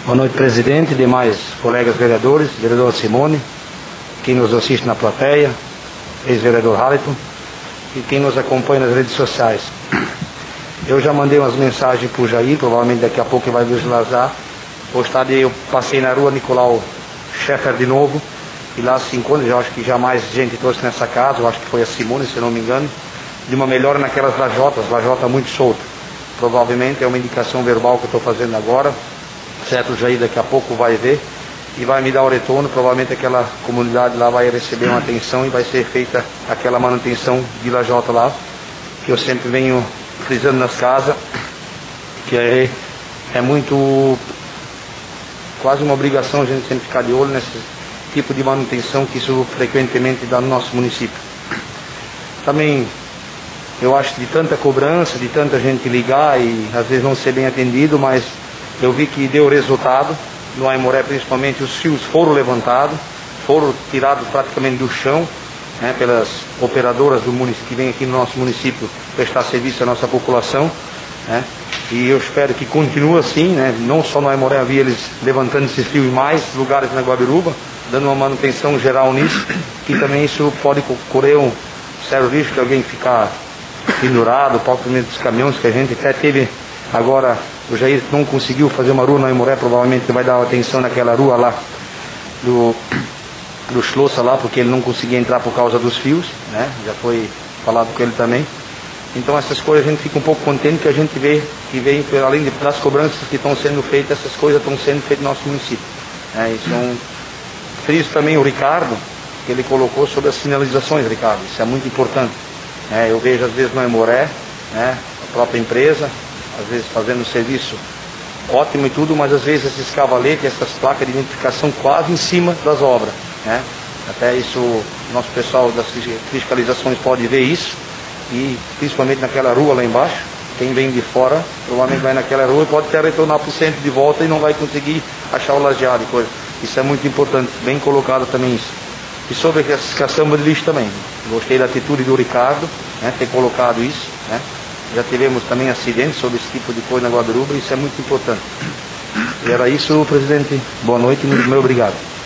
Boa noite, presidente, demais colegas vereadores, vereador Simone, quem nos assiste na plateia, ex-vereador Haliton e quem nos acompanha nas redes sociais. Eu já mandei umas mensagens para o Jair, provavelmente daqui a pouco ele vai visualizar. Hoje tarde eu passei na rua Nicolau Scheffer de novo, e lá se encontra, já acho que já mais gente trouxe nessa casa, eu acho que foi a Simone, se não me engano, de uma melhora naquelas lajota muito solta. Provavelmente é uma indicação verbal que eu estou fazendo agora, certo? O Jair daqui a pouco vai ver e vai me dar o retorno. Provavelmente aquela comunidade lá vai receber uma atenção e vai ser feita aquela manutenção de lajota lá, que eu sempre venho frisando nas casas, que é muito, quase uma obrigação a gente sempre ficar de olho nesse tipo de manutenção que isso frequentemente dá no nosso município. Também eu acho que de tanta cobrança, de tanta gente ligar e às vezes não ser bem atendido, mas eu vi que deu resultado. No Aimoré principalmente os fios foram levantados, foram tirados praticamente do chão, né, pelas operadoras do município que vem aqui no nosso município prestar serviço à nossa população, né, e eu espero que continue assim, né, não só no Aimoré, havia eles levantando esses fios em mais lugares na Guabiruba, dando uma manutenção geral nisso, que também isso pode correr um sério risco de alguém ficar pendurado, propriamente dos caminhões, que a gente até teve agora. O Jair não conseguiu fazer uma rua no Aimoré, provavelmente vai dar atenção naquela rua lá do Schlossa lá, porque ele não conseguia entrar por causa dos fios, né? Já foi falado com ele também. Então essas coisas a gente fica um pouco contente que a gente vê que vem, além das cobranças que estão sendo feitas, essas coisas estão sendo feitas no nosso município. Isso é um... Friso também o Ricardo, que ele colocou sobre as sinalizações, Ricardo, isso é muito importante. Eu vejo às vezes no Aimoré, né, a própria empresa, às vezes fazendo um serviço ótimo e tudo, mas às vezes esses cavaletes, essas placas de identificação quase em cima das obras, né? Até isso, nosso pessoal das fiscalizações pode ver isso, e principalmente naquela rua lá embaixo, quem vem de fora provavelmente vai naquela rua e pode até retornar para o centro de volta e não vai conseguir achar o lajeado e coisa. Isso é muito importante, bem colocado também isso. E sobre a caçamba de lixo também, gostei da atitude do Ricardo, né, ter colocado isso, né? Já tivemos também acidentes sobre esse tipo de coisa na Guabiruba, isso é muito importante. E era isso, presidente. Boa noite e muito obrigado.